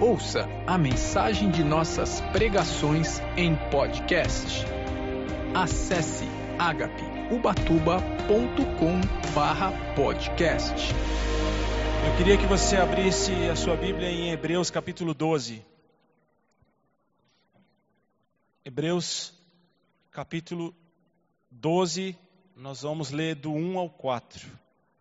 Ouça a mensagem de nossas pregações em podcast. Acesse agapeubatuba.com/podcast. Eu queria que você abrisse a sua Bíblia em Hebreus capítulo 12. Hebreus capítulo 12, nós vamos ler do 1 ao 4.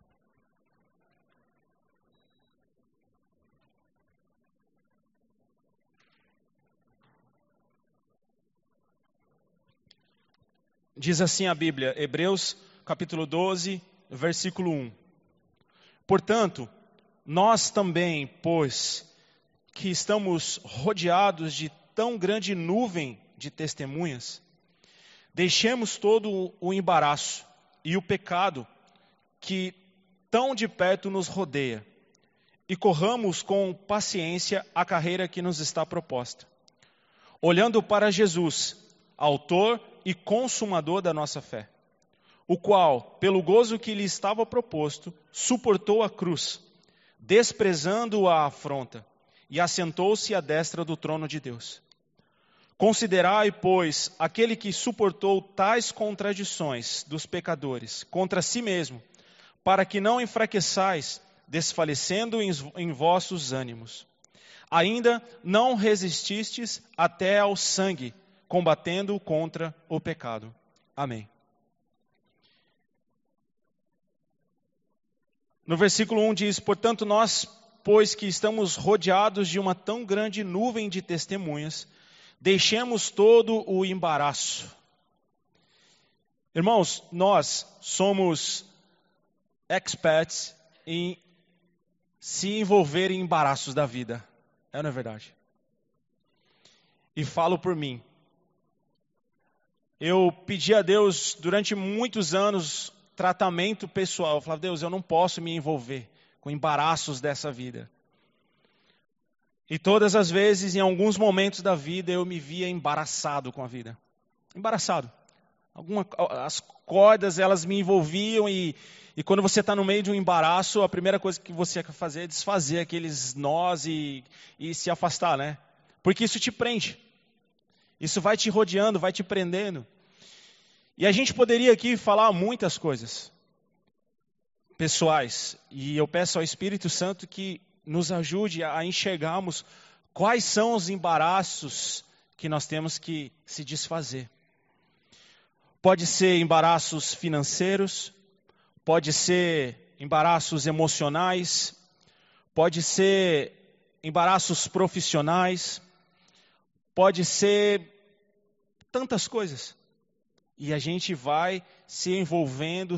Diz assim a Bíblia, Hebreus capítulo 12, versículo 1. Portanto, nós também, pois que estamos rodeados de tão grande nuvem de testemunhas, deixemos todo o embaraço e o pecado que tão de perto nos rodeia e corramos com paciência a carreira que nos está proposta, olhando para Jesus, autor e consumador da nossa fé, o qual, pelo gozo que lhe estava proposto, suportou a cruz, desprezando a afronta, e assentou-se à destra do trono de Deus. Considerai, pois, aquele que suportou tais contradições dos pecadores contra si mesmo, para que não enfraqueçais, desfalecendo em vossos ânimos. Ainda não resististes até ao sangue, combatendo contra o pecado. Amém. No versículo 1 diz, portanto nós, pois que estamos rodeados de uma tão grande nuvem de testemunhas, deixemos todo o embaraço. Irmãos, nós somos experts em se envolver em embaraços da vida. Não é verdade? E falo por mim. Eu pedi a Deus durante muitos anos tratamento pessoal. Eu falava, Deus, eu não posso me envolver com embaraços dessa vida. E todas as vezes, em alguns momentos da vida, eu me via embaraçado com a vida. Embaraçado. As cordas, elas me envolviam e quando você está no meio de um embaraço, a primeira coisa que você quer fazer é desfazer aqueles nós e se afastar, né? Porque isso te prende. Isso vai te rodeando, vai te prendendo. E a gente poderia aqui falar muitas coisas pessoais. E eu peço ao Espírito Santo que nos ajude a enxergarmos quais são os embaraços que nós temos que se desfazer. Pode ser embaraços financeiros, pode ser embaraços emocionais, pode ser embaraços profissionais, pode ser tantas coisas. E a gente vai se envolvendo,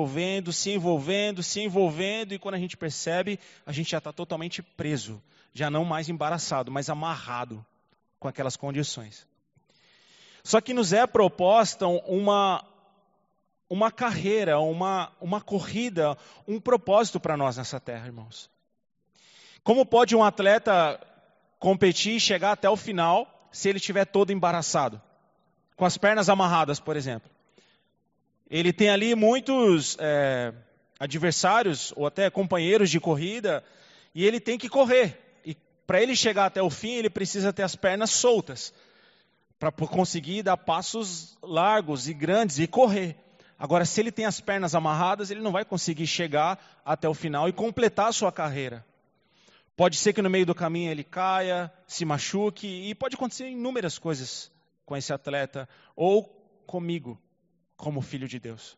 e quando a gente percebe, a gente já está totalmente preso. Já não mais embaraçado, mas amarrado com aquelas condições. Só que nos é proposta uma carreira, uma corrida, um propósito para nós nessa terra, irmãos. Como pode um atleta competir e chegar até o final se ele estiver todo embaraçado? Com as pernas amarradas, por exemplo. Ele tem ali muitos adversários ou até companheiros de corrida e ele tem que correr. E para ele chegar até o fim, ele precisa ter as pernas soltas para conseguir dar passos largos e grandes e correr. Agora, se ele tem as pernas amarradas, ele não vai conseguir chegar até o final e completar a sua carreira. Pode ser que no meio do caminho ele caia, se machuque e pode acontecer inúmeras coisas com esse atleta, ou comigo, como filho de Deus.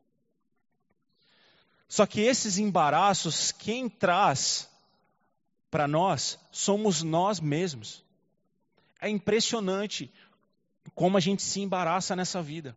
Só que esses embaraços, quem traz para nós, somos nós mesmos. É impressionante como a gente se embaraça nessa vida.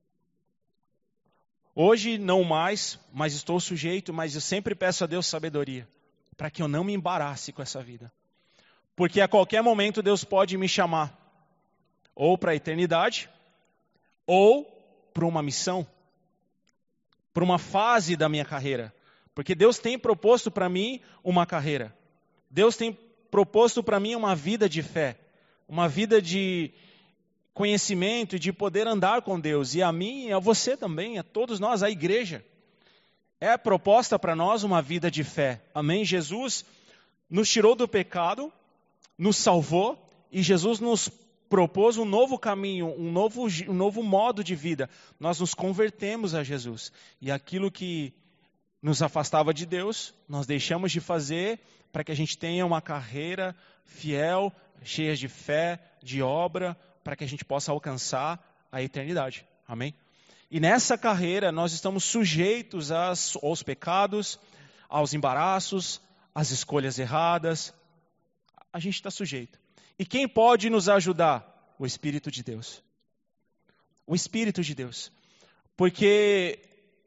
Hoje não mais, mas estou sujeito, mas eu sempre peço a Deus sabedoria, para que eu não me embarace com essa vida. Porque a qualquer momento Deus pode me chamar, ou para a eternidade, ou para uma missão, para uma fase da minha carreira. Porque Deus tem proposto para mim uma carreira. Deus tem proposto para mim uma vida de fé, uma vida de conhecimento e de poder andar com Deus. E a mim e a você também, a todos nós, a igreja. É proposta para nós uma vida de fé. Amém? Jesus nos tirou do pecado, nos salvou e Jesus nos propôs um novo caminho, um novo modo de vida. Nós nos convertemos a Jesus. E aquilo que nos afastava de Deus, nós deixamos de fazer para que a gente tenha uma carreira fiel, cheia de fé, de obra, para que a gente possa alcançar a eternidade. Amém? E nessa carreira nós estamos sujeitos aos pecados, aos embaraços, às escolhas erradas. A gente está sujeito. E quem pode nos ajudar? O Espírito de Deus. O Espírito de Deus. Porque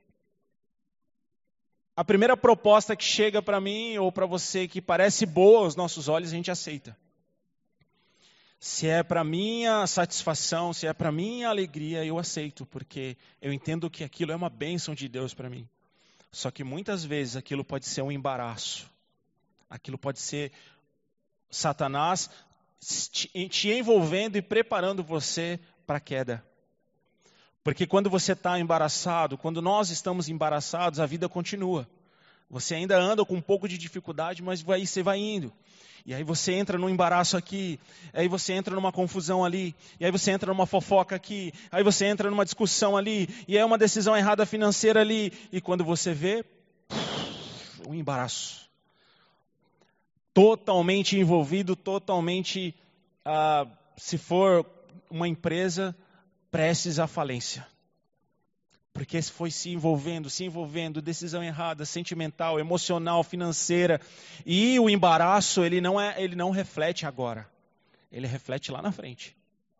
a primeira proposta que chega para mim ou para você que parece boa aos nossos olhos, a gente aceita. Se é para minha satisfação, se é para minha alegria, eu aceito, porque eu entendo que aquilo é uma bênção de Deus para mim. Só que muitas vezes aquilo pode ser um embaraço. Aquilo pode ser Satanás te envolvendo e preparando você para a queda. Porque quando você está embaraçado, quando nós estamos embaraçados, a vida continua. Você ainda anda com um pouco de dificuldade, mas você vai indo. E aí você entra num embaraço aqui, aí você entra numa confusão ali, e aí você entra numa fofoca aqui, aí você entra numa discussão ali, e é uma decisão errada financeira ali. E quando você vê, um embaraço. Totalmente envolvido, totalmente, se for uma empresa, prestes à falência. Porque foi se envolvendo, decisão errada, sentimental, emocional, financeira. E o embaraço, ele não reflete agora. Ele reflete lá na frente.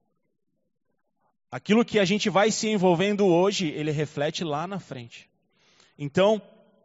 Aquilo que a gente vai se envolvendo hoje, ele reflete lá na frente. Então,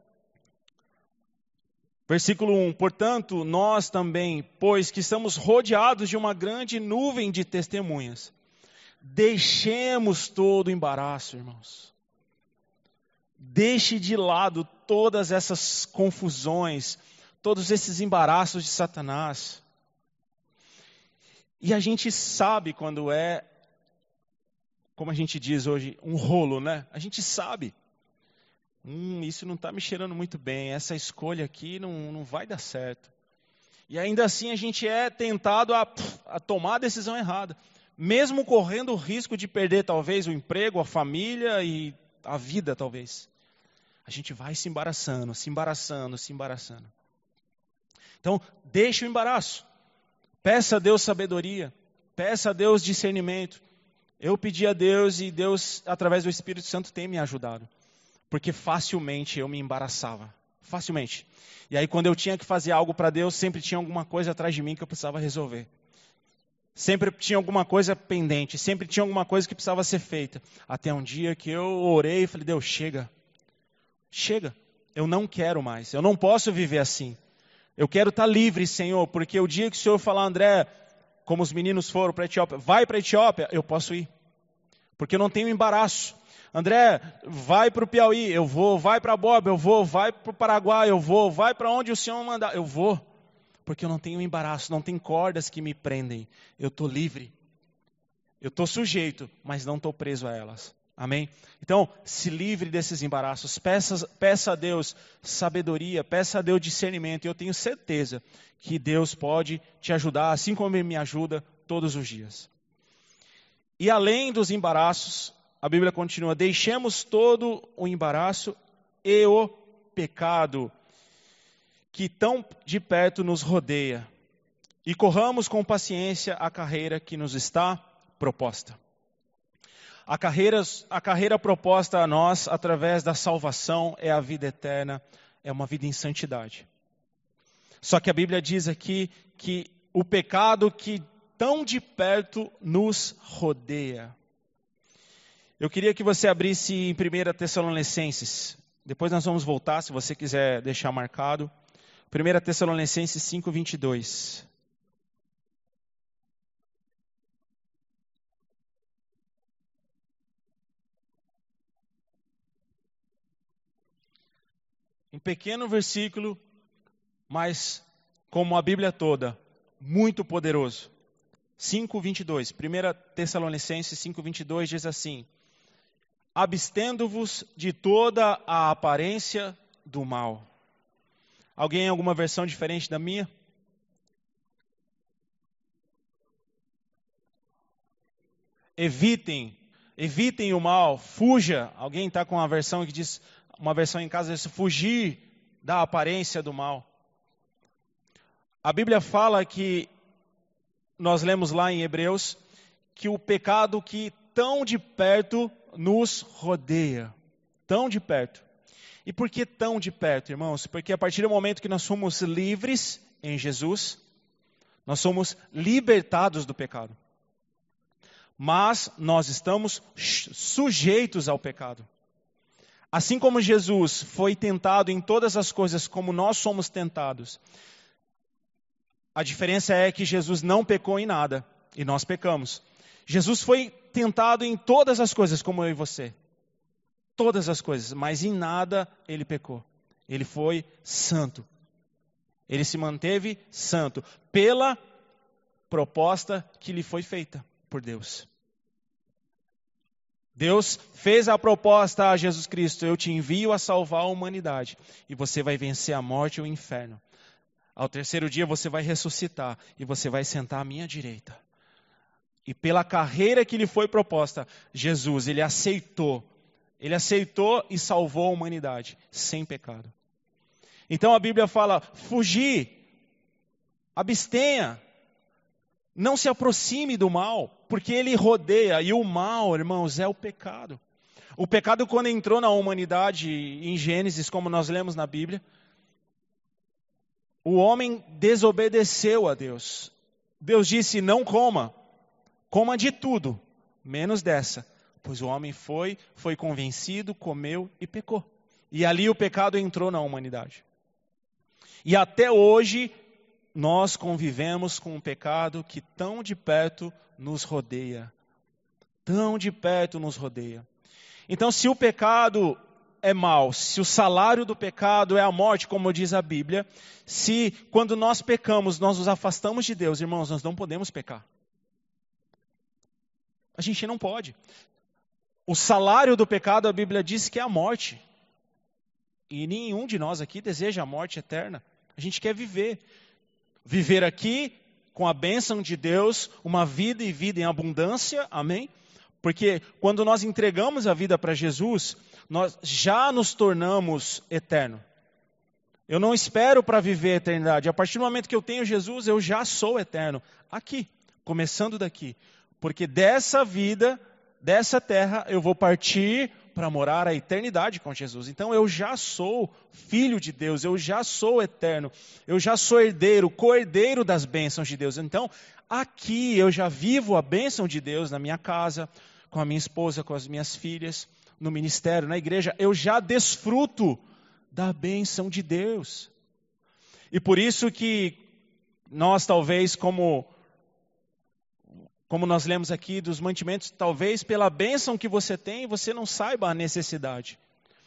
versículo 1. Portanto, nós também, pois que estamos rodeados de uma grande nuvem de testemunhas, deixemos todo o embaraço, irmãos. Deixe de lado todas essas confusões, todos esses embaraços de Satanás. E a gente sabe quando é, como a gente diz hoje, um rolo, né? A gente sabe. Isso não está me cheirando muito bem, essa escolha aqui não vai dar certo. E ainda assim a gente é tentado a tomar a decisão errada. Mesmo correndo o risco de perder talvez o emprego, a família e a vida talvez. A gente vai se embaraçando. Então, deixe o embaraço. Peça a Deus sabedoria. Peça a Deus discernimento. Eu pedi a Deus e Deus, através do Espírito Santo, tem me ajudado. Porque facilmente eu me embaraçava. Facilmente. E aí quando eu tinha que fazer algo para Deus, sempre tinha alguma coisa atrás de mim que eu precisava resolver. Sempre tinha alguma coisa pendente, sempre tinha alguma coisa que precisava ser feita. Até um dia que eu orei e falei, Deus, chega. Chega. Eu não quero mais. Eu não posso viver assim. Eu quero estar livre, Senhor, porque o dia que o Senhor falar, André, como os meninos foram para a Etiópia, vai para a Etiópia, eu posso ir. Porque eu não tenho embaraço. André, vai para o Piauí, eu vou. Vai para Bob, eu vou. Vai para o Paraguai, eu vou. Vai para onde o Senhor mandar, eu vou. Porque eu não tenho embaraço, não tem cordas que me prendem. Eu estou livre. Eu estou sujeito, mas não estou preso a elas. Amém? Então, se livre desses embaraços. Peça a Deus sabedoria, peça a Deus discernimento. E eu tenho certeza que Deus pode te ajudar, assim como Ele me ajuda todos os dias. E além dos embaraços, a Bíblia continua, deixemos todo o embaraço e o pecado que tão de perto nos rodeia, e corramos com paciência a carreira que nos está proposta. A carreira proposta a nós, através da salvação, é a vida eterna, é uma vida em santidade. Só que a Bíblia diz aqui que o pecado que tão de perto nos rodeia. Eu queria que você abrisse em 1 Tessalonicenses. Depois nós vamos voltar, se você quiser deixar marcado. 1 Tessalonicenses 5:22. Um pequeno versículo, mas como a Bíblia toda, muito poderoso. 5:22. 1 Tessalonicenses 5:22 diz assim: abstendo-vos de toda a aparência do mal. Alguém em alguma versão diferente da minha? evitem o mal, fuja. Alguém está com uma versão que diz, uma versão em casa, diz fugir da aparência do mal. A Bíblia fala que, nós lemos lá em Hebreus, que o pecado que tão de perto nos rodeia. Tão de perto. E por que tão de perto, irmãos? Porque a partir do momento que nós somos livres em Jesus, nós somos libertados do pecado. Mas nós estamos sujeitos ao pecado. Assim como Jesus foi tentado em todas as coisas como nós somos tentados, a diferença é que Jesus não pecou em nada e nós pecamos. Jesus foi tentado em todas as coisas como eu e você. Todas as coisas, mas em nada ele pecou. Ele foi santo. Ele se manteve santo pela proposta que lhe foi feita por Deus. Deus fez a proposta a Jesus Cristo: eu te envio a salvar a humanidade e você vai vencer a morte e o inferno. Ao terceiro dia você vai ressuscitar e você vai sentar à minha direita. E pela carreira que lhe foi proposta, Jesus, ele aceitou e salvou a humanidade sem pecado. Então a Bíblia fala: fugir, abstenha, não se aproxime do mal, porque ele rodeia. E o mal, irmãos, é o pecado. O pecado, quando entrou na humanidade, em Gênesis, como nós lemos na Bíblia, o homem desobedeceu a Deus. Deus disse: não coma de tudo, menos dessa. Pois o homem foi convencido, comeu e pecou. E ali o pecado entrou na humanidade. E até hoje, nós convivemos com um pecado que tão de perto nos rodeia. Tão de perto nos rodeia. Então, se o pecado é mau, se o salário do pecado é a morte, como diz a Bíblia, se quando nós pecamos, nós nos afastamos de Deus, irmãos, nós não podemos pecar. A gente não pode. O salário do pecado, a Bíblia diz que é a morte. E nenhum de nós aqui deseja a morte eterna. A gente quer viver. Viver aqui com a bênção de Deus, uma vida e vida em abundância, amém? Porque quando nós entregamos a vida para Jesus, nós já nos tornamos eterno. Eu não espero para viver a eternidade. A partir do momento que eu tenho Jesus, eu já sou eterno. Aqui, começando daqui. Porque dessa vida, dessa terra, eu vou partir para morar a eternidade com Jesus. Então eu já sou filho de Deus, eu já sou eterno, eu já sou herdeiro, co-herdeiro das bênçãos de Deus. Então aqui eu já vivo a bênção de Deus na minha casa, com a minha esposa, com as minhas filhas, no ministério, na igreja. Eu já desfruto da bênção de Deus. E por isso que nós talvez como nós lemos aqui dos mantimentos, talvez pela bênção que você tem, você não saiba a necessidade.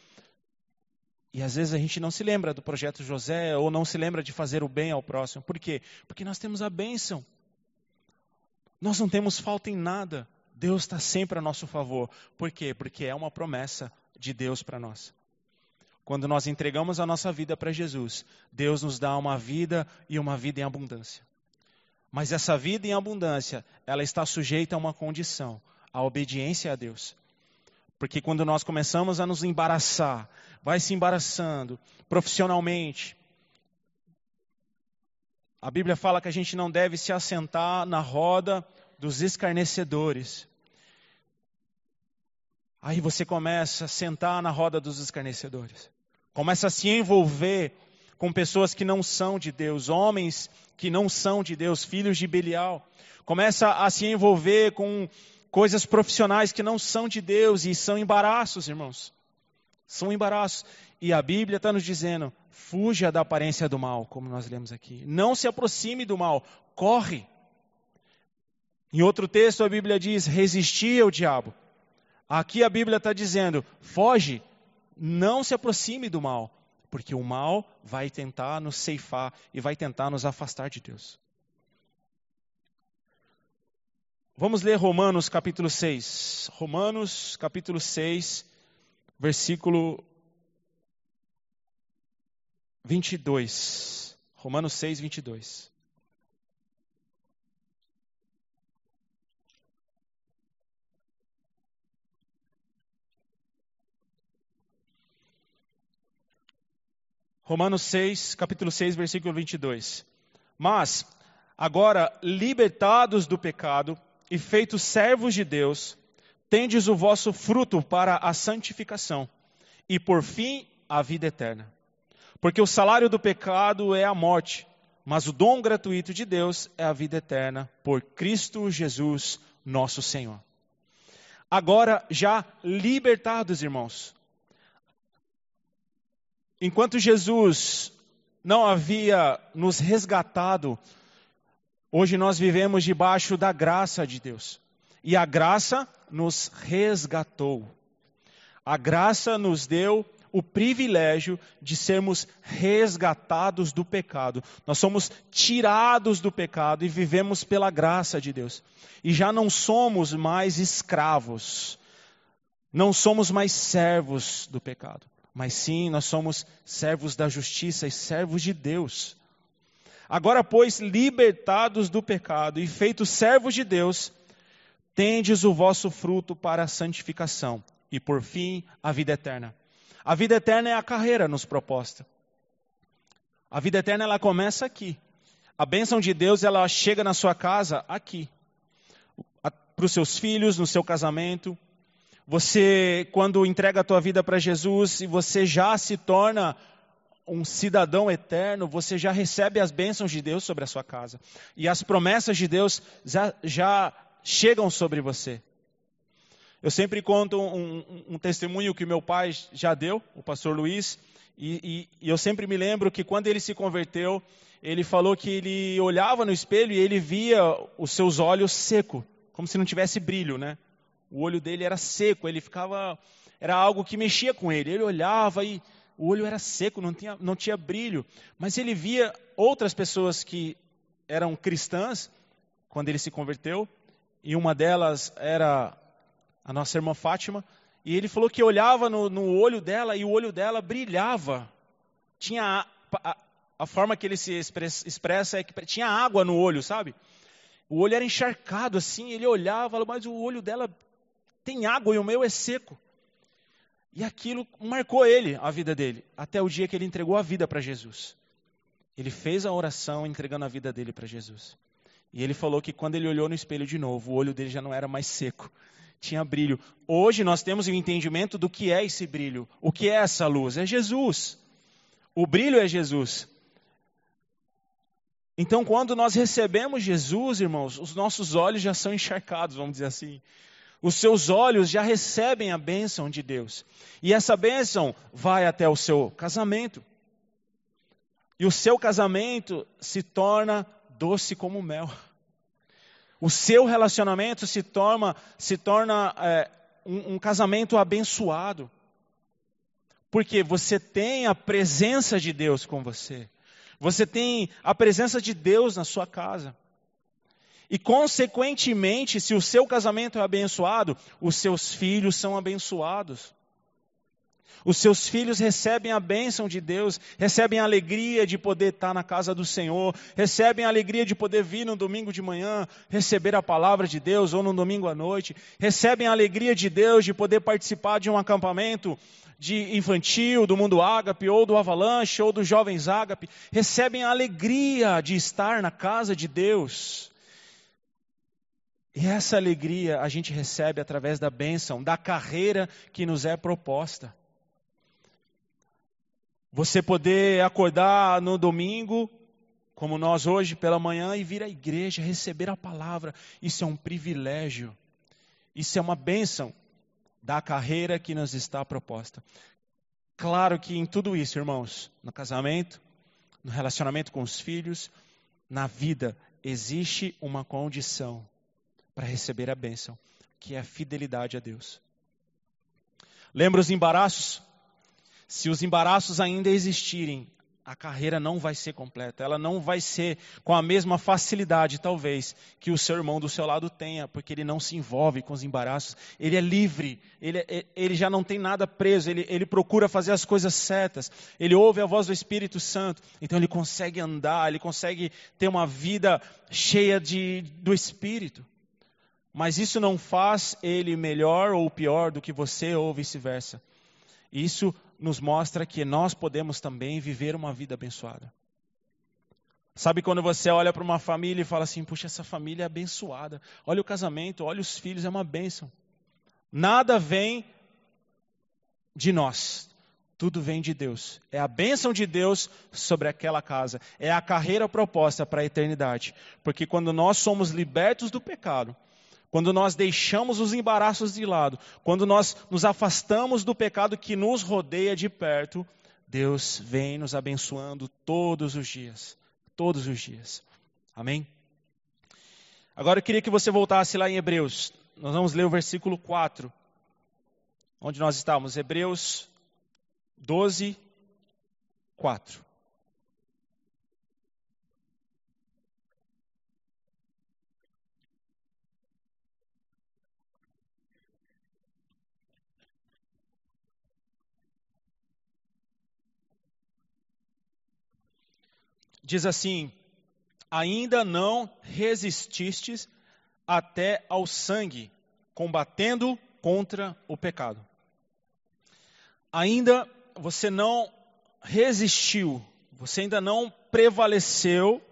E às vezes a gente não se lembra do projeto José, ou não se lembra de fazer o bem ao próximo. Por quê? Porque nós temos a bênção. Nós não temos falta em nada. Deus está sempre a nosso favor. Por quê? Porque é uma promessa de Deus para nós. Quando nós entregamos a nossa vida para Jesus, Deus nos dá uma vida e uma vida em abundância. Mas essa vida em abundância, ela está sujeita a uma condição, a obediência a Deus. Porque quando nós começamos a nos embaraçar, vai se embaraçando profissionalmente. A Bíblia fala que a gente não deve se assentar na roda dos escarnecedores. Aí você começa a sentar na roda dos escarnecedores. Começa a se envolver com pessoas que não são de Deus, homens que não são de Deus, filhos de Belial. Começa a se envolver com coisas profissionais que não são de Deus e são embaraços, irmãos. São embaraços. E a Bíblia está nos dizendo, fuja da aparência do mal, como nós lemos aqui. Não se aproxime do mal, corre. Em outro texto a Bíblia diz, resistir ao diabo. Aqui a Bíblia está dizendo, foge, não se aproxime do mal. Porque o mal vai tentar nos ceifar e vai tentar nos afastar de Deus. Vamos ler Romanos capítulo 6. Romanos capítulo 6, versículo 22. Romanos 6, 22. Romanos 6, capítulo 6, versículo 22. Mas, agora, libertados do pecado e feitos servos de Deus, tendes o vosso fruto para a santificação e, por fim, a vida eterna. Porque o salário do pecado é a morte, mas o dom gratuito de Deus é a vida eterna, por Cristo Jesus, nosso Senhor. Agora, já libertados, irmãos. Enquanto Jesus não havia nos resgatado, hoje nós vivemos debaixo da graça de Deus. E a graça nos resgatou. A graça nos deu o privilégio de sermos resgatados do pecado. Nós somos tirados do pecado e vivemos pela graça de Deus. E já não somos mais escravos. Não somos mais servos do pecado. Mas sim, nós somos servos da justiça e servos de Deus. Agora, pois, libertados do pecado e feitos servos de Deus, tendes o vosso fruto para a santificação e, por fim, a vida eterna. A vida eterna é a carreira nos proposta. A vida eterna, ela começa aqui. A bênção de Deus, ela chega na sua casa aqui. Para os seus filhos, no seu casamento. Você, quando entrega a tua vida para Jesus e você já se torna um cidadão eterno, você já recebe as bênçãos de Deus sobre a sua casa. E as promessas de Deus já chegam sobre você. Eu sempre conto um testemunho que meu pai já deu, o pastor Luiz, e eu sempre me lembro que quando ele se converteu, ele falou que ele olhava no espelho e ele via os seus olhos secos, como se não tivesse brilho, né? O olho dele era seco, era algo que mexia com ele. Ele olhava e o olho era seco, não tinha brilho. Mas ele via outras pessoas que eram cristãs, quando ele se converteu, e uma delas era a nossa irmã Fátima, e ele falou que olhava no olho dela e o olho dela brilhava. Tinha a forma que ele se expressa é que tinha água no olho, sabe? O olho era encharcado assim, ele olhava, mas o olho dela tem água e o meu é seco. E aquilo marcou a vida dele, até o dia que ele entregou a vida para Jesus. Ele fez a oração entregando a vida dele para Jesus. E ele falou que quando ele olhou no espelho de novo, o olho dele já não era mais seco, tinha brilho. Hoje nós temos o entendimento do que é esse brilho. O que é essa luz? É Jesus. O brilho é Jesus. Então, quando nós recebemos Jesus, irmãos, os nossos olhos já são encharcados, vamos dizer assim. Os seus olhos já recebem a bênção de Deus. E essa bênção vai até o seu casamento. E o seu casamento se torna doce como mel. O seu relacionamento se torna um casamento abençoado. Porque você tem a presença de Deus com você. Você tem a presença de Deus na sua casa. E, consequentemente, se o seu casamento é abençoado, os seus filhos são abençoados. Os seus filhos recebem a bênção de Deus, recebem a alegria de poder estar na casa do Senhor, recebem a alegria de poder vir no domingo de manhã, receber a palavra de Deus, ou no domingo à noite, recebem a alegria de Deus de poder participar de um acampamento de infantil, do Mundo Ágape, ou do Avalanche, ou dos Jovens Ágape, recebem a alegria de estar na casa de Deus. E essa alegria a gente recebe através da bênção, da carreira que nos é proposta. Você poder acordar no domingo, como nós hoje pela manhã, e vir à igreja, receber a palavra. Isso é um privilégio. Isso é uma bênção da carreira que nos está proposta. Claro que em tudo isso, irmãos, no casamento, no relacionamento com os filhos, na vida, existe uma condição para receber a bênção, que é a fidelidade a Deus. Lembra os embaraços? Se os embaraços ainda existirem, a carreira não vai ser completa. Ela não vai ser com a mesma facilidade, talvez, que o seu irmão do seu lado tenha, porque ele não se envolve com os embaraços. Ele é livre, ele já não tem nada preso, ele procura fazer as coisas certas. Ele ouve a voz do Espírito Santo, então ele consegue andar, ele consegue ter uma vida cheia do Espírito. Mas isso não faz ele melhor ou pior do que você ou vice-versa. Isso nos mostra que nós podemos também viver uma vida abençoada. Sabe quando você olha para uma família e fala assim, puxa, essa família é abençoada. Olha o casamento, olha os filhos, é uma bênção. Nada vem de nós, tudo vem de Deus. É a bênção de Deus sobre aquela casa. É a carreira proposta para a eternidade. Porque quando nós somos libertos do pecado, quando nós deixamos os embaraços de lado, quando nós nos afastamos do pecado que nos rodeia de perto, Deus vem nos abençoando todos os dias. Todos os dias. Amém? Agora eu queria que você voltasse lá em Hebreus. Nós vamos ler o versículo 4. Onde nós estávamos? Hebreus 12, 4. Diz assim, ainda não resististes até ao sangue, combatendo contra o pecado. Ainda você não resistiu, você ainda não prevaleceu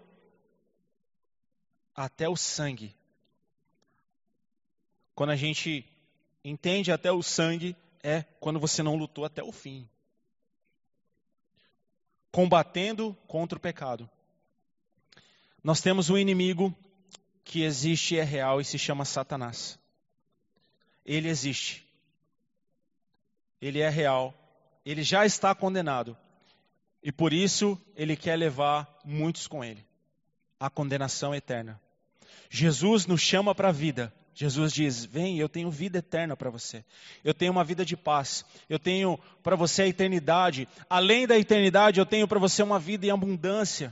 até o sangue. Quando a gente entende até o sangue, é quando você não lutou até o fim. Combatendo contra o pecado. Nós temos um inimigo que existe e é real e se chama Satanás. Ele existe. Ele é real. Ele já está condenado. E por isso ele quer levar muitos com ele à condenação eterna. Jesus nos chama para a vida. Jesus diz, vem, eu tenho vida eterna para você. Eu tenho uma vida de paz. Eu tenho para você a eternidade. Além da eternidade, eu tenho para você uma vida em abundância.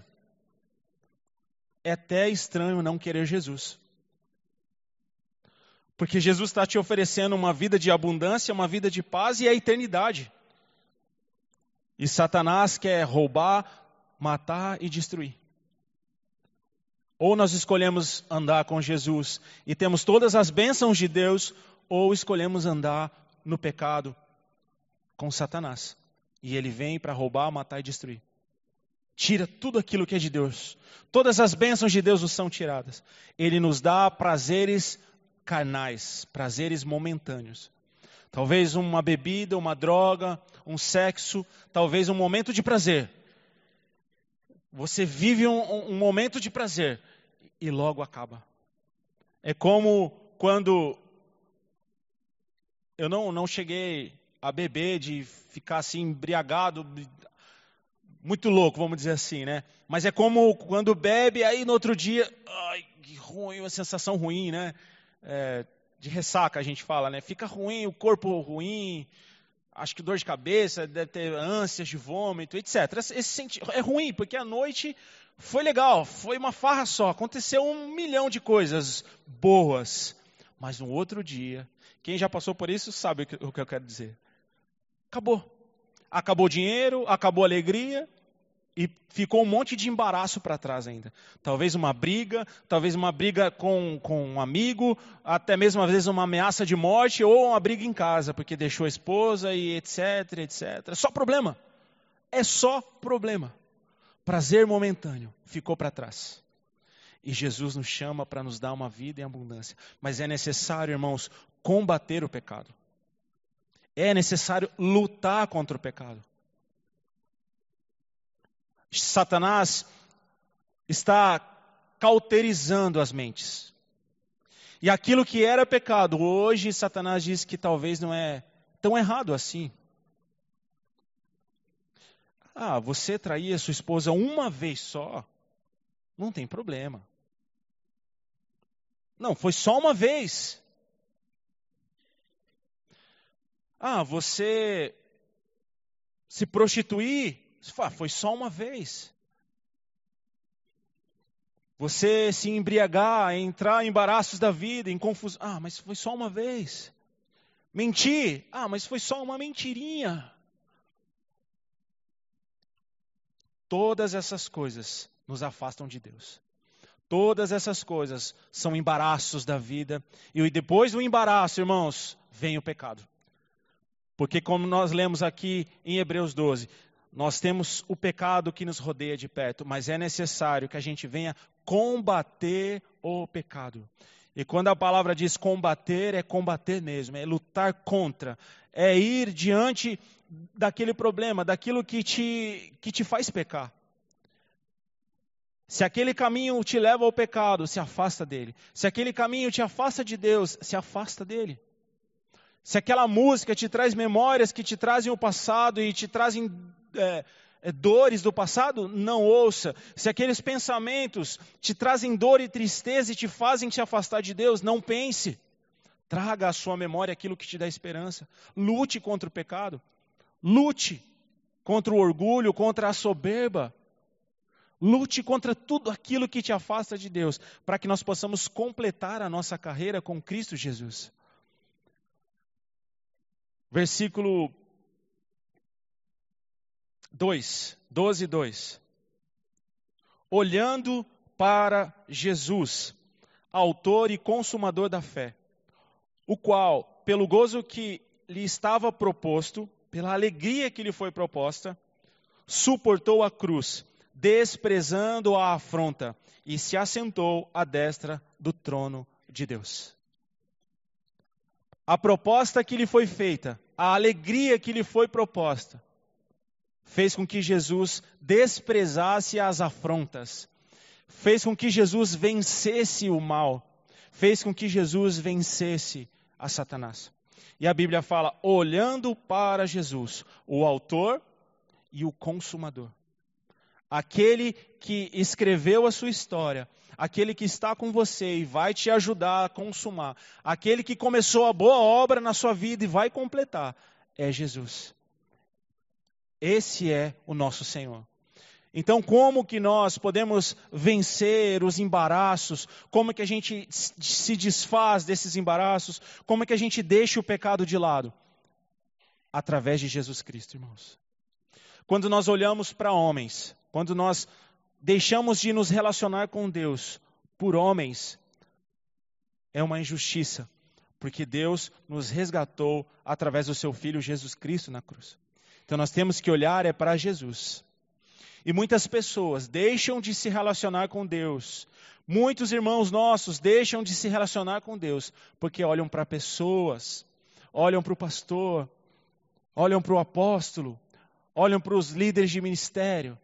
É até estranho não querer Jesus. Porque Jesus está te oferecendo uma vida de abundância, uma vida de paz e a eternidade. E Satanás quer roubar, matar e destruir. Ou nós escolhemos andar com Jesus e temos todas as bênçãos de Deus, ou escolhemos andar no pecado com Satanás. E ele vem para roubar, matar e destruir. Tira tudo aquilo que é de Deus. Todas as bênçãos de Deus nos são tiradas. Ele nos dá prazeres carnais, prazeres momentâneos. Talvez uma bebida, uma droga, um sexo, talvez um momento de prazer. Você vive um momento de prazer e logo acaba. É como quando eu não cheguei a beber, de ficar assim embriagado, muito louco, vamos dizer assim, né? Mas é como quando bebe, aí no outro dia, ai, que ruim, uma sensação ruim, né? De ressaca a gente fala, né? Fica ruim, o corpo ruim, acho que dor de cabeça, deve ter ânsias de vômito, etc. É ruim, porque a noite foi legal, foi uma farra só, aconteceu 1 milhão de coisas boas. Mas no outro dia, quem já passou por isso sabe o que eu quero dizer. Acabou. Acabou o dinheiro, acabou a alegria e ficou um monte de embaraço para trás ainda. Talvez uma briga com um amigo, até mesmo às vezes uma ameaça de morte ou uma briga em casa, porque deixou a esposa e etc, etc. Só problema. É só problema. Prazer momentâneo ficou para trás. E Jesus nos chama para nos dar uma vida em abundância. Mas é necessário, irmãos, combater o pecado. É necessário lutar contra o pecado. Satanás está cauterizando as mentes. E aquilo que era pecado, hoje Satanás diz que talvez não é tão errado assim. Você trair sua esposa uma vez só, não tem problema. Não, foi só uma vez. Você se prostituir, foi só uma vez. Você se embriagar, entrar em embaraços da vida, em confusão, mas foi só uma vez. Mentir, mas foi só uma mentirinha. Todas essas coisas nos afastam de Deus. Todas essas coisas são embaraços da vida. E depois do embaraço, irmãos, vem o pecado. Porque como nós lemos aqui em Hebreus 12, nós temos o pecado que nos rodeia de perto, mas é necessário que a gente venha combater o pecado. E quando a palavra diz combater, é combater mesmo, é lutar contra, é ir diante daquele problema, daquilo que te faz pecar. Se aquele caminho te leva ao pecado, se afasta dele. Se aquele caminho te afasta de Deus, se afasta dele. Se aquela música te traz memórias que te trazem o passado e te trazem dores do passado, não ouça. Se aqueles pensamentos te trazem dor e tristeza e te fazem te afastar de Deus, não pense. Traga à sua memória aquilo que te dá esperança. Lute contra o pecado. Lute contra o orgulho, contra a soberba. Lute contra tudo aquilo que te afasta de Deus, para que nós possamos completar a nossa carreira com Cristo Jesus. Versículo 12:2. Olhando para Jesus, autor e consumador da fé, o qual, pelo gozo que lhe estava proposto, pela alegria que lhe foi proposta, suportou a cruz, desprezando a afronta, e se assentou à destra do trono de Deus. A proposta que lhe foi feita, a alegria que lhe foi proposta, fez com que Jesus desprezasse as afrontas, fez com que Jesus vencesse o mal, fez com que Jesus vencesse a Satanás. E a Bíblia fala, olhando para Jesus, o autor e o consumador. Aquele que escreveu a sua história, aquele que está com você e vai te ajudar a consumar, aquele que começou a boa obra na sua vida e vai completar, é Jesus. Esse é o nosso Senhor. Então, como que nós podemos vencer os embaraços? Como que a gente se desfaz desses embaraços? Como que a gente deixa o pecado de lado? Através de Jesus Cristo, irmãos. Quando nós olhamos para homens, quando nós deixamos de nos relacionar com Deus por homens, é uma injustiça, porque Deus nos resgatou através do seu Filho Jesus Cristo na cruz. Então nós temos que olhar para Jesus. E muitas pessoas deixam de se relacionar com Deus. Muitos irmãos nossos deixam de se relacionar com Deus, porque olham para pessoas, olham para o pastor, olham para o apóstolo, olham para os líderes de ministério.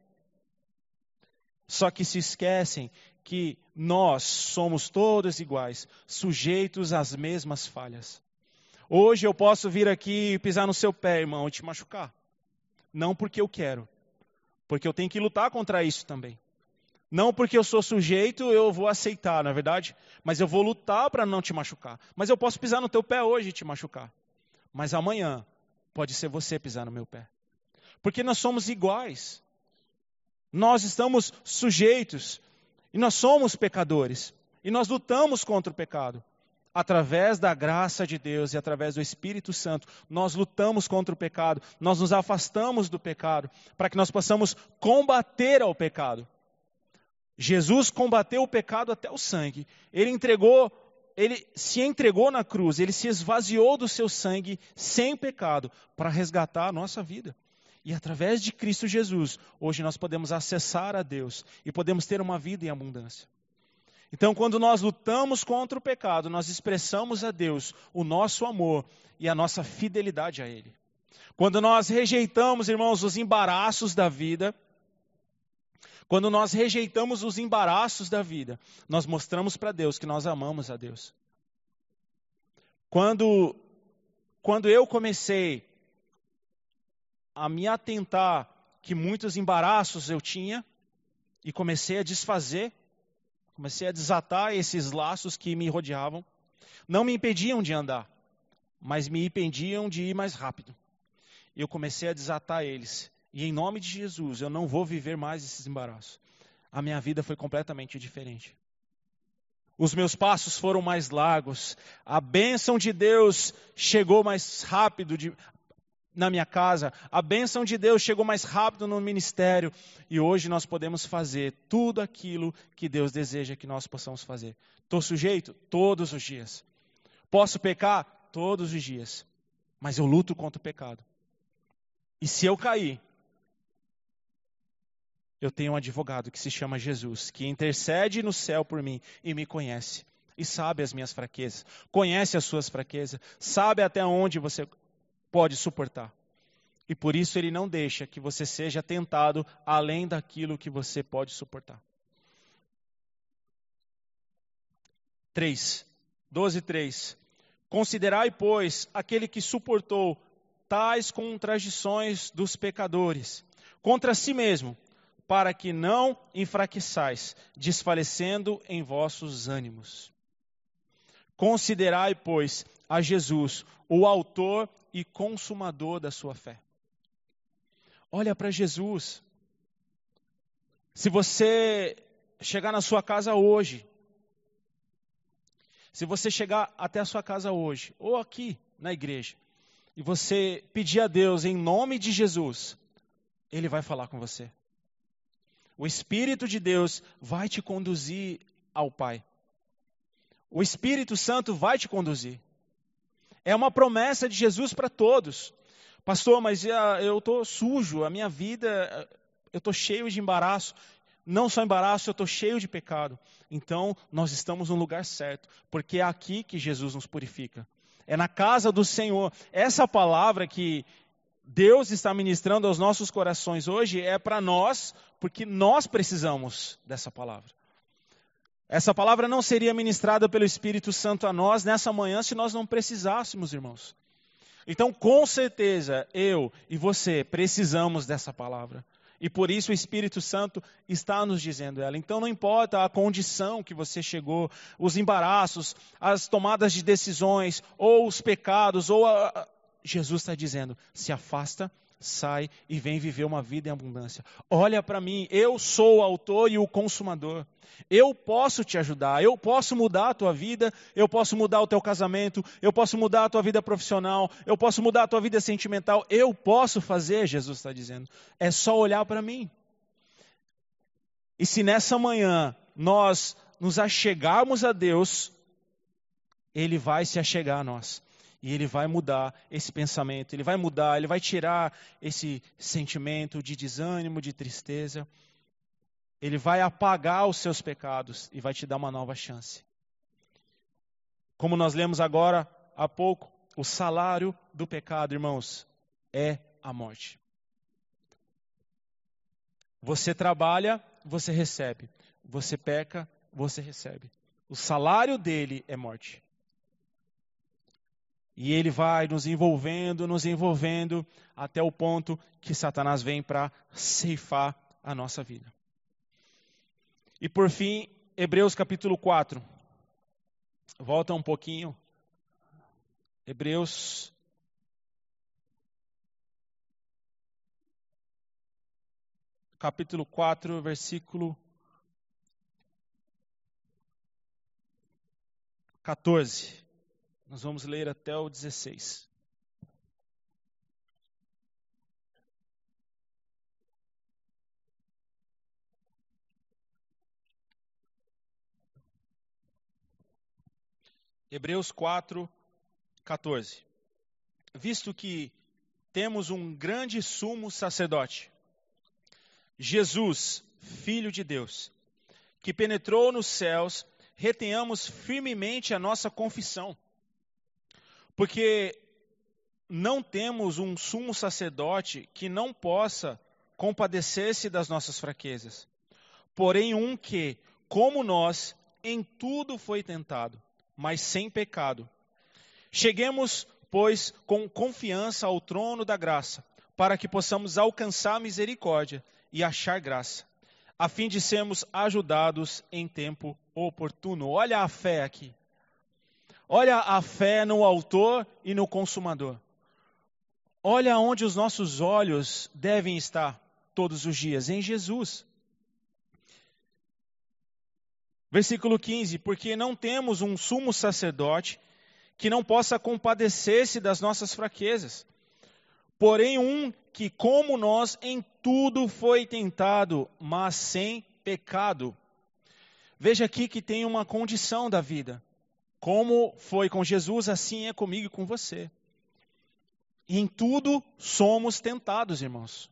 Só que se esquecem que nós somos todos iguais, sujeitos às mesmas falhas. Hoje eu posso vir aqui e pisar no seu pé, irmão, e te machucar. Não porque eu quero, porque eu tenho que lutar contra isso também. Não porque eu sou sujeito, eu vou aceitar, não é verdade? Mas eu vou lutar para não te machucar. Mas eu posso pisar no teu pé hoje e te machucar. Mas amanhã pode ser você pisar no meu pé. Porque nós somos iguais. Nós estamos sujeitos. E nós somos pecadores. E nós lutamos contra o pecado. Através da graça de Deus e através do Espírito Santo, nós lutamos contra o pecado. Nós nos afastamos do pecado para que nós possamos combater ao pecado. Jesus combateu o pecado até o sangue. Ele se entregou na cruz. Ele se esvaziou do seu sangue sem pecado para resgatar a nossa vida. E através de Cristo Jesus, hoje nós podemos acessar a Deus e podemos ter uma vida em abundância. Então, quando nós lutamos contra o pecado, nós expressamos a Deus o nosso amor e a nossa fidelidade a Ele. Quando nós rejeitamos, irmãos, os embaraços da vida, nós mostramos para Deus que nós amamos a Deus. Quando eu comecei a me atentar que muitos embaraços eu tinha e comecei a desatar esses laços que me rodeavam, não me impediam de andar, mas me impediam de ir mais rápido. Eu comecei a desatar eles. E em nome de Jesus, eu não vou viver mais esses embaraços. A minha vida foi completamente diferente. Os meus passos foram mais largos. A bênção de Deus chegou mais rápido na minha casa. A bênção de Deus chegou mais rápido no ministério. E hoje nós podemos fazer tudo aquilo que Deus deseja que nós possamos fazer. Estou sujeito? Todos os dias. Posso pecar? Todos os dias. mas eu luto contra o pecado. E se eu cair, eu tenho um advogado que se chama Jesus, que intercede no céu por mim e me conhece. E sabe as minhas fraquezas, conhece as suas fraquezas, sabe até onde você pode suportar. E por isso ele não deixa que você seja tentado além daquilo que você pode suportar. 12:3. Considerai, pois, aquele que suportou tais contradições dos pecadores contra si mesmo, para que não enfraqueçais, desfalecendo em vossos ânimos. Considerai, pois, a Jesus, o autor e consumador da sua fé. Olha para Jesus. Se você chegar na sua casa hoje, se você chegar até a sua casa hoje, ou aqui na igreja, e você pedir a Deus em nome de Jesus, Ele vai falar com você. O Espírito de Deus vai te conduzir ao Pai. O Espírito Santo vai te conduzir. É uma promessa de Jesus para todos. Pastor, mas eu estou sujo, a minha vida, eu estou cheio de embaraço. Não só embaraço, eu estou cheio de pecado. Então, nós estamos no lugar certo, porque é aqui que Jesus nos purifica. É na casa do Senhor. Essa palavra que Deus está ministrando aos nossos corações hoje é para nós, porque nós precisamos dessa palavra. Essa palavra não seria ministrada pelo Espírito Santo a nós nessa manhã se nós não precisássemos, irmãos. Então, com certeza, eu e você precisamos dessa palavra. E por isso o Espírito Santo está nos dizendo ela. Então não importa a condição que você chegou, os embaraços, as tomadas de decisões, ou os pecados, Jesus está dizendo, se afasta, sai e vem viver uma vida em abundância. Olha para mim, eu sou o autor e o consumador. Eu posso te ajudar, eu posso mudar a tua vida, eu posso mudar o teu casamento, eu posso mudar a tua vida profissional, eu posso mudar a tua vida sentimental, eu posso fazer, Jesus está dizendo. É só olhar para mim. E se nessa manhã nós nos achegarmos a Deus, Ele vai se achegar a nós. E Ele vai mudar esse pensamento, Ele vai mudar, Ele vai tirar esse sentimento de desânimo, de tristeza. Ele vai apagar os seus pecados e vai te dar uma nova chance. Como nós lemos agora há pouco, o salário do pecado, irmãos, é a morte. Você trabalha, você recebe. Você peca, você recebe. O salário dele é morte. E ele vai nos envolvendo, até o ponto que Satanás vem para ceifar a nossa vida. E por fim, Hebreus capítulo 4. Volta um pouquinho. Hebreus capítulo 4, versículo 14. Nós vamos ler até o 16. Hebreus 4, 14. Visto que temos um grande sumo sacerdote, Jesus, Filho de Deus, que penetrou nos céus, retenhamos firmemente a nossa confissão. Porque não temos um sumo sacerdote que não possa compadecer-se das nossas fraquezas, porém um que, como nós, em tudo foi tentado, mas sem pecado. Cheguemos, pois, com confiança ao trono da graça, para que possamos alcançar misericórdia e achar graça, a fim de sermos ajudados em tempo oportuno. Olha a fé aqui. Olha a fé no autor e no consumador. Olha onde os nossos olhos devem estar todos os dias, em Jesus. Versículo 15, porque não temos um sumo sacerdote que não possa compadecer-se das nossas fraquezas, porém um que, como nós, em tudo foi tentado, mas sem pecado. Veja aqui que tem uma condição da vida. Como foi com Jesus, assim é comigo e com você. E em tudo somos tentados, irmãos.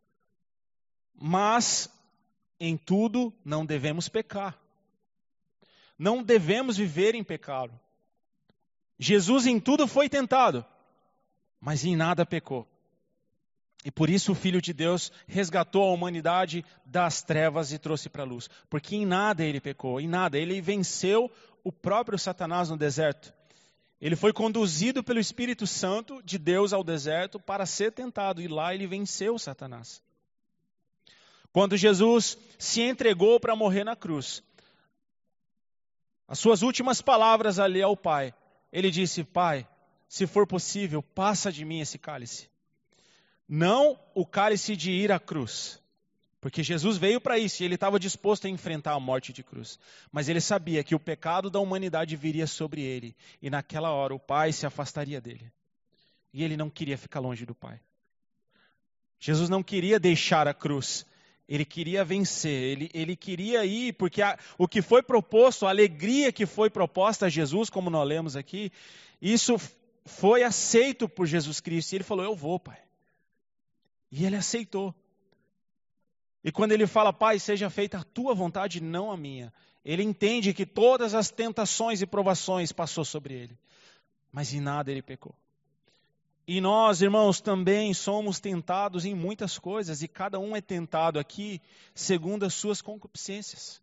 Mas em tudo não devemos pecar. Não devemos viver em pecado. Jesus em tudo foi tentado, mas em nada pecou. E por isso o Filho de Deus resgatou a humanidade das trevas e trouxe para a luz. Porque em nada ele pecou, em nada. Ele venceu o próprio Satanás no deserto. Ele foi conduzido pelo Espírito Santo de Deus ao deserto para ser tentado. E lá ele venceu o Satanás. Quando Jesus se entregou para morrer na cruz, as suas últimas palavras ali ao Pai, ele disse: Pai, se for possível, passa de mim esse cálice. Não o cálice de ir à cruz, porque Jesus veio para isso e ele estava disposto a enfrentar a morte de cruz. Mas ele sabia que o pecado da humanidade viria sobre ele e naquela hora o Pai se afastaria dele. E ele não queria ficar longe do Pai. Jesus não queria deixar a cruz, ele queria vencer, ele queria ir, porque o que foi proposto, a alegria que foi proposta a Jesus, como nós lemos aqui, isso foi aceito por Jesus Cristo. E ele falou: eu vou, Pai. E ele aceitou. E quando ele fala: Pai, seja feita a tua vontade, não a minha, ele entende que todas as tentações e provações passou sobre ele, mas em nada ele pecou. E nós, irmãos, também somos tentados em muitas coisas, e cada um é tentado aqui segundo as suas concupiscências.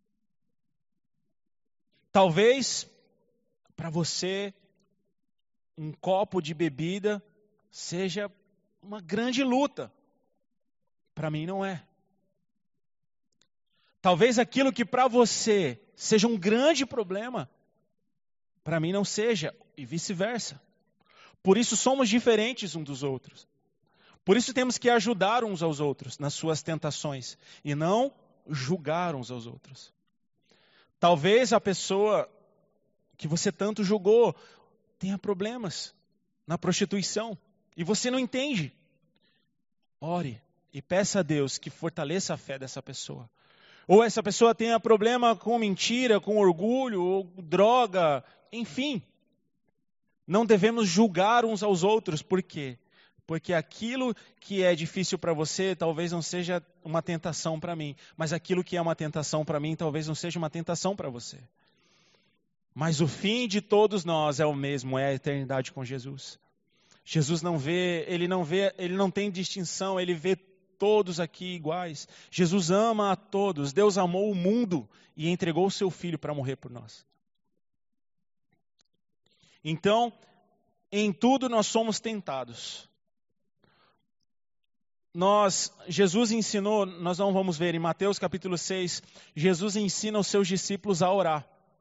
Talvez, para você, um copo de bebida seja uma grande luta. Para mim não é. Talvez aquilo que para você seja um grande problema, para mim não seja, e vice-versa. Por isso somos diferentes uns dos outros. Por isso temos que ajudar uns aos outros nas suas tentações e não julgar uns aos outros. Talvez a pessoa que você tanto julgou tenha problemas na prostituição e você não entende. Ore e peça a Deus que fortaleça a fé dessa pessoa. Ou essa pessoa tenha problema com mentira, com orgulho, ou droga, enfim. Não devemos julgar uns aos outros. Por quê? Porque aquilo que é difícil para você talvez não seja uma tentação para mim. Mas aquilo que é uma tentação para mim talvez não seja uma tentação para você. Mas o fim de todos nós é o mesmo, é a eternidade com Jesus. Jesus ele não tem distinção, ele vê todos aqui iguais. Jesus ama a todos. Deus amou o mundo e entregou o seu Filho para morrer por nós. Então, em tudo nós somos tentados. Jesus ensinou, nós não vamos ver, em Mateus capítulo 6, Jesus ensina os seus discípulos a orar.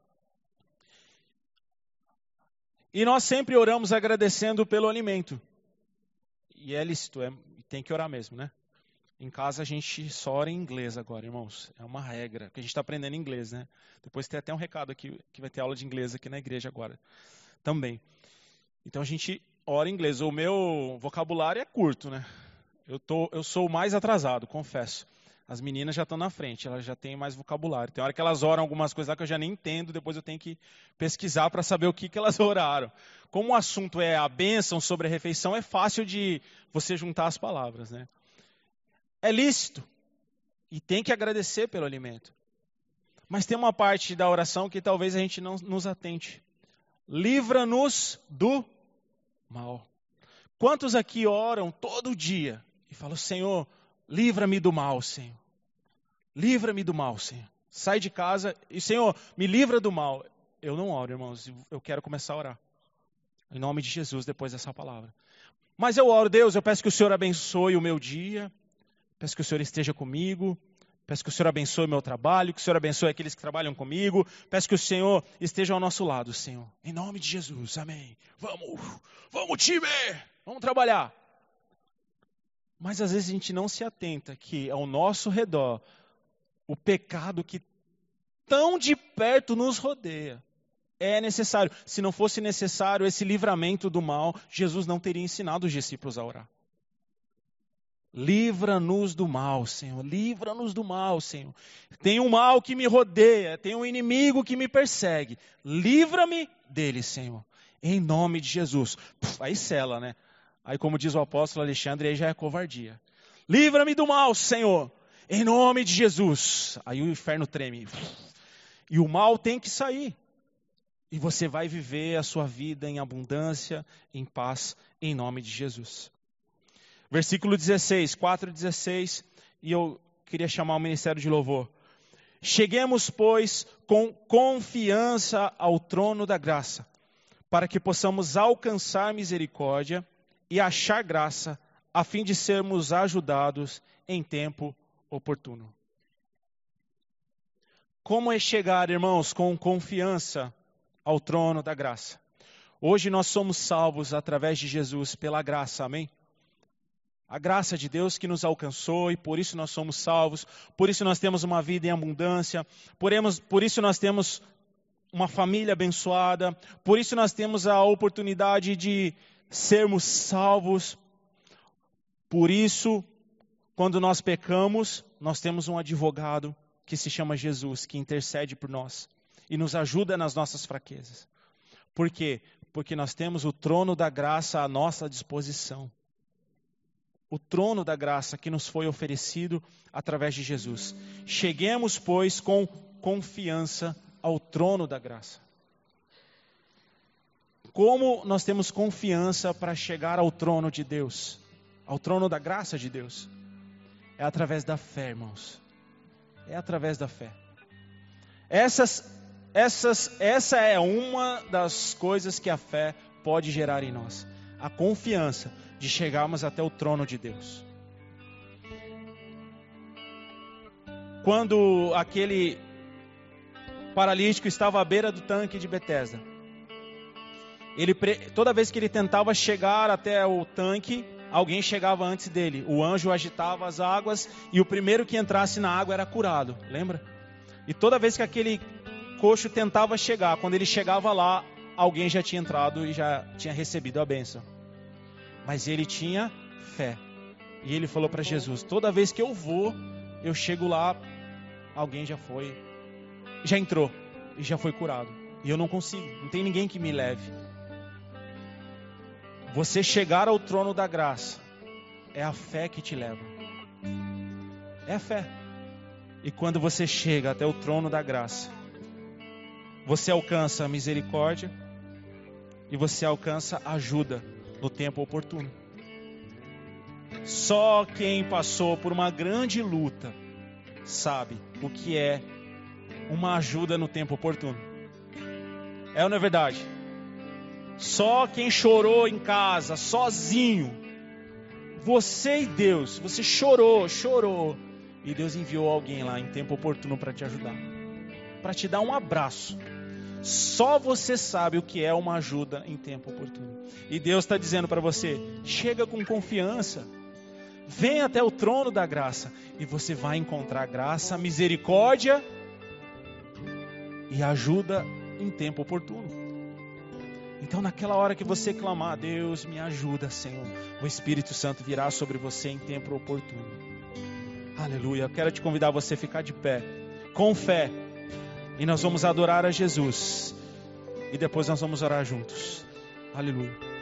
E nós sempre oramos agradecendo pelo alimento. E é lícito, tem que orar mesmo, né? Em casa a gente só ora em inglês agora, irmãos. É uma regra, porque a gente está aprendendo inglês, né? Depois tem até um recado aqui, que vai ter aula de inglês aqui na igreja agora também. Então a gente ora em inglês. O meu vocabulário é curto, né? Eu sou o mais atrasado, confesso. As meninas já estão na frente, elas já têm mais vocabulário. Tem hora que elas oram algumas coisas lá que eu já nem entendo, depois eu tenho que pesquisar para saber o que elas oraram. Como o assunto é a bênção sobre a refeição, é fácil de você juntar as palavras, né? É lícito e tem que agradecer pelo alimento. Mas tem uma parte da oração que talvez a gente não nos atente. Livra-nos do mal. Quantos aqui oram todo dia e falam: Senhor, livra-me do mal, Senhor. Livra-me do mal, Senhor. Sai de casa e, Senhor, me livra do mal. Eu não oro, irmãos. Eu quero começar a orar. Em nome de Jesus, depois dessa palavra. Mas eu oro: Deus, eu peço que o Senhor abençoe o meu dia. Peço que o Senhor esteja comigo. Peço que o Senhor abençoe o meu trabalho. Que o Senhor abençoe aqueles que trabalham comigo. Peço que o Senhor esteja ao nosso lado, Senhor. Em nome de Jesus, amém. Vamos time! Vamos trabalhar. Mas às vezes a gente não se atenta que ao nosso redor, o pecado que tão de perto nos rodeia, é necessário. Se não fosse necessário esse livramento do mal, Jesus não teria ensinado os discípulos a orar. Livra-nos do mal, Senhor. Livra-nos do mal, Senhor. Tem um mal que me rodeia, tem um inimigo que me persegue. Livra-me dele, Senhor. Em nome de Jesus. Aí sela, né? Aí, como diz o apóstolo Alexandre, aí já é covardia. Livra-me do mal, Senhor, em nome de Jesus. Aí o inferno treme. E o mal tem que sair. E você vai viver a sua vida em abundância, em paz, em nome de Jesus. Versículo 16, 4:16, e eu queria chamar o ministério de louvor. Cheguemos, pois, com confiança ao trono da graça, para que possamos alcançar misericórdia e achar graça, a fim de sermos ajudados em tempo oportuno. Como é chegar, irmãos, com confiança ao trono da graça? Hoje nós somos salvos através de Jesus pela graça, amém? A graça de Deus que nos alcançou e por isso nós somos salvos, por isso nós temos uma vida em abundância, por isso nós temos uma família abençoada, por isso nós temos a oportunidade de sermos salvos. Por isso, quando nós pecamos, nós temos um advogado que se chama Jesus, que intercede por nós e nos ajuda nas nossas fraquezas. Por quê? Porque nós temos o trono da graça à nossa disposição. O trono da graça que nos foi oferecido através de Jesus. Cheguemos, pois, com confiança ao trono da graça. Como nós temos confiança para chegar ao trono de Deus, ao trono da graça de Deus? É através da fé, irmãos. É através da fé. Essa é uma das coisas que a fé pode gerar em nós. A confiança de chegarmos até o trono de Deus. Quando aquele paralítico estava à beira do tanque de Betesda, toda vez que ele tentava chegar até o tanque, alguém chegava antes dele. O anjo agitava as águas e o primeiro que entrasse na água era curado, lembra? E toda vez que aquele coxo tentava chegar, quando ele chegava lá, alguém já tinha entrado e já tinha recebido a bênção. Mas ele tinha fé. E ele falou para Jesus, toda vez que eu chego lá, alguém já entrou e já foi curado. E eu não consigo, não tem ninguém que me leve. Você chegar ao trono da graça, é a fé que te leva. É a fé. E quando você chega até o trono da graça, você alcança a misericórdia e você alcança ajuda no tempo oportuno. Só quem passou por uma grande luta sabe o que é uma ajuda no tempo oportuno. É ou não é verdade? Só quem chorou em casa, sozinho, você e Deus, você chorou, e Deus enviou alguém lá em tempo oportuno para te ajudar, para te dar um abraço. Só você sabe o que é uma ajuda em tempo oportuno. E Deus está dizendo para você, chega com confiança, vem até o trono da graça, e você vai encontrar graça, misericórdia e ajuda em tempo oportuno. Então naquela hora que você clamar, Deus me ajuda, Senhor, o Espírito Santo virá sobre você em tempo oportuno. Aleluia, eu quero te convidar a você ficar de pé, com fé, e nós vamos adorar a Jesus, e depois nós vamos orar juntos. Aleluia.